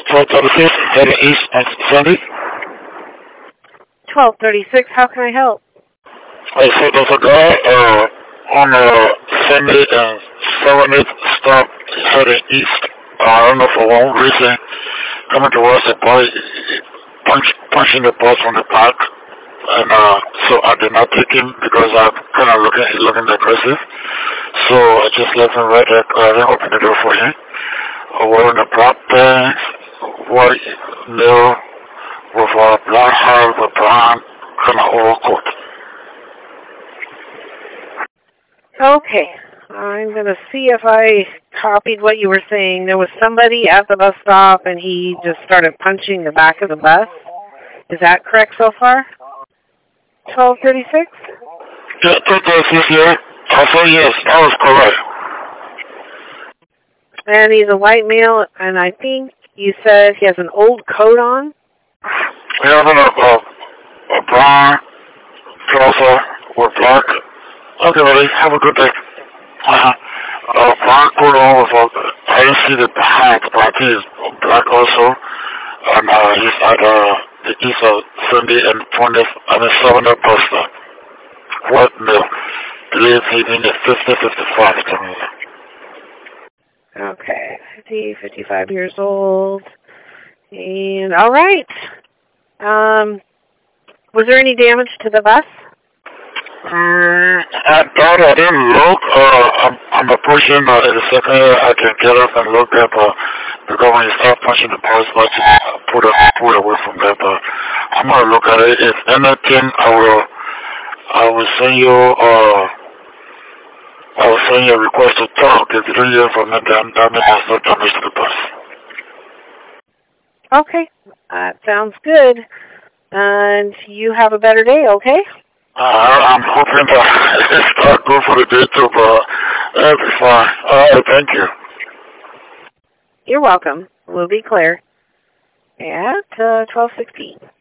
1236, heading east on Sunday. 1236, how can I help? So there's a guy on Sunday and 70th stop heading east. I don't know for one reason coming towards the boy punching the bus from the back. And so I did not take him because I'm kind of looking aggressive. So I just left him right there. I didn't open the door for him. Wearing a black pants, white male with a black hair with brown kind of overcoat. Okay, I'm going to see if I copied what you were saying. There was somebody at the bus stop and he just started punching the back of the bus. Is that correct so far? 1236? Yeah, 1236, yeah. Also, yes, that was correct. And he's a white male, and I think you said he has an old coat on? He has a brown trouser with black. Okay, buddy, have a good day. Black coat on with I didn't see the hat, but I think it's black also. And he's at the east of Sunday and 20th, 7th bus stop. White male. Believe he's in the 50-55 to me. Okay, 55 years old. And all right. Was there any damage to the bus? I thought I didn't look. I'm approaching in the second I can get up and look there, but because when you start punching the bus, I put away from there. But I'm gonna look at it. If anything, I will send you. I will send you a request to talk. If you don't hear from me, then that means there's no damage to the bus. Okay, that sounds good. And you have a better day, okay? I'm hoping that it's not good for the day too, but that'll be fine. All right, thank you. You're welcome. We'll be clear at 12:16.